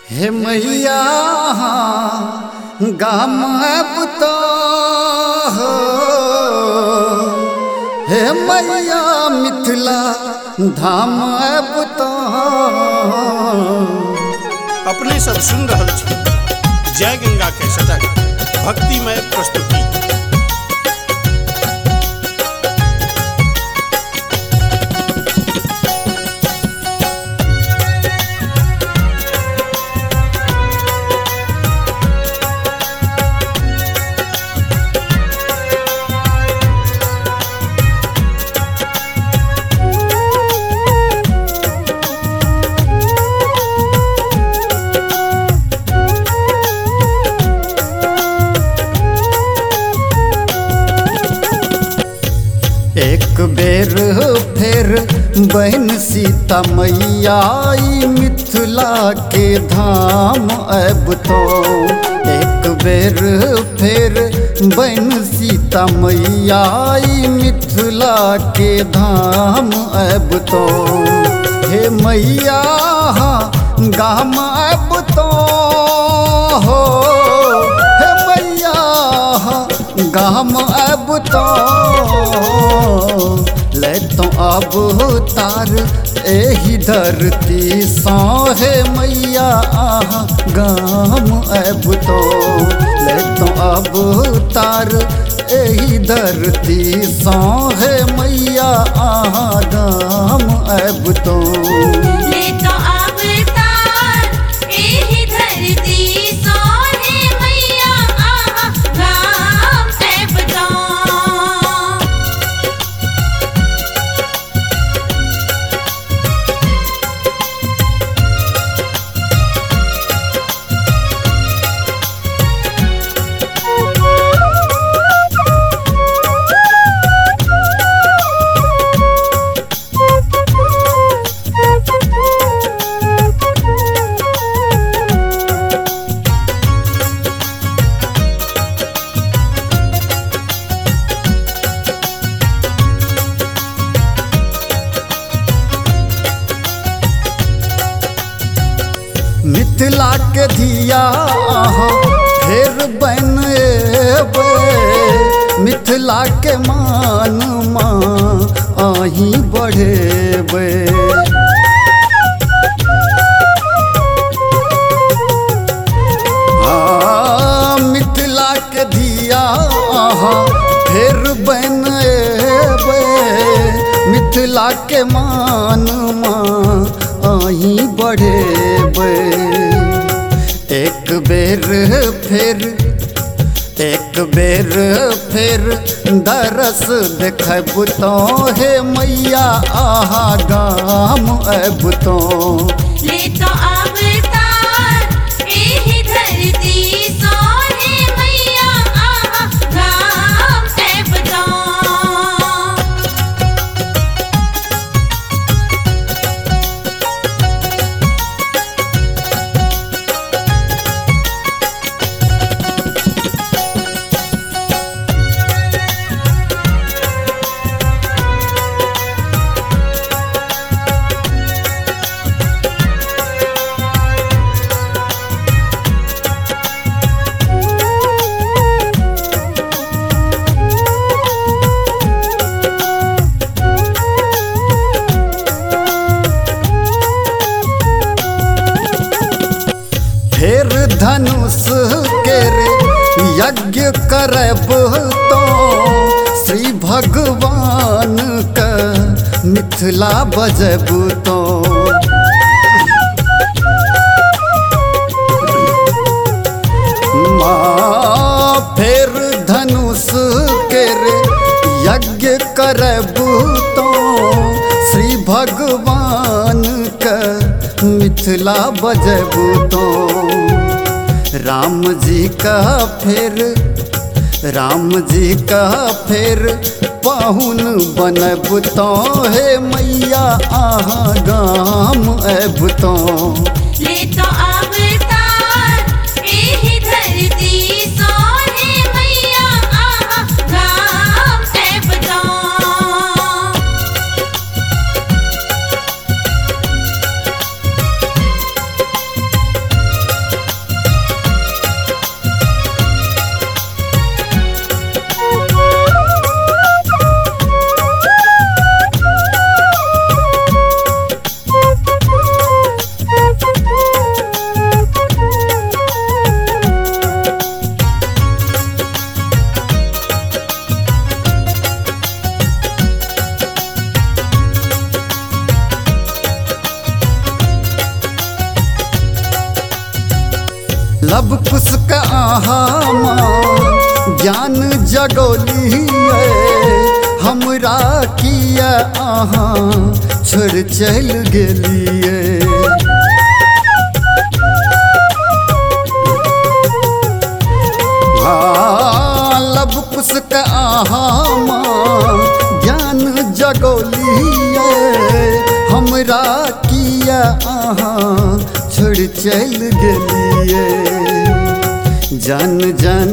हे मैया गाम तो हे मैया मिथिला धाम तो अपने सब सुन रहल छी जय गंगा के सटक भक्तिमय प्रस्तुति। एक बेर फेर बहन सीता मैया आई मिथिला के धाम अब तो। एक बेर फेर बहन सीता मैया आई मिथिला के धाम अब तो। हे मैया गाम अब तो हो, हे मैया गाम अब तो ले तो अब तार एही धरती सा। हे मैया गाम अब तो ले तो अब तार एही धरती सा। हे मैया गाम अब तो ले तो अब तार एही धरती सा। हे मैया गाम अब तो। मिथिला के धिया फेर बन एबै, मिथिला के मान आही बढ़ेबै। मिथिला के धिया फेर बन एबै, मिथिला के मान आही बढ़ेबै। एक बेर फेर दरस देखब तो। हे मैया गाम अब तो ले तो अब तार एही धरती सा। हे मैया गाम अब तो। फेर धनुष के रे यज्ञ करब तो। श्री भगवान का मिथिला बजब तो। फेर धनुष के रे यज्ञ करब तो। श्री भगवान का मिथिला बजब तो। राम जी का फेर पाहुन बनब तो। हे मैया गाम अब तो ले तो अब तार एही धरती सा। हे मैया गाम अब तो। लब कुसक आहा माँ ज्ञान जगोलिए हमरा किया आहा छोड़ चल गेलिए लब कुसक आहा माँ ज्ञान जगोलिए हमरा किया आहा छोड़ चल गेलिए जान जान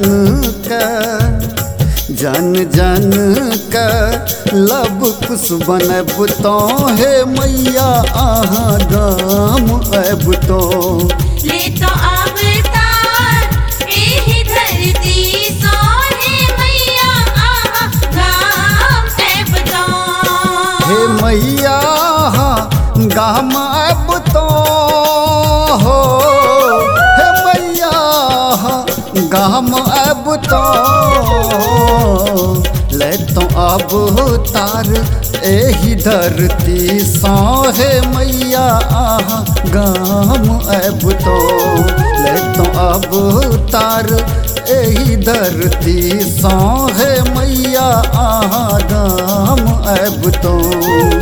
का लब कुस बनब तो हे मैया आहा गाम अब तो ले तो अवतार एही धरती सोहे मैया आहा गाम अब तो हे मैया गाम अब तो हो हे मैया गाम अब तो ले तो अब तार एही धरती सोहे मैया आहा गाम अब तो ले तो अब तार एही धरती सोहे मैया आहा गाम अब तो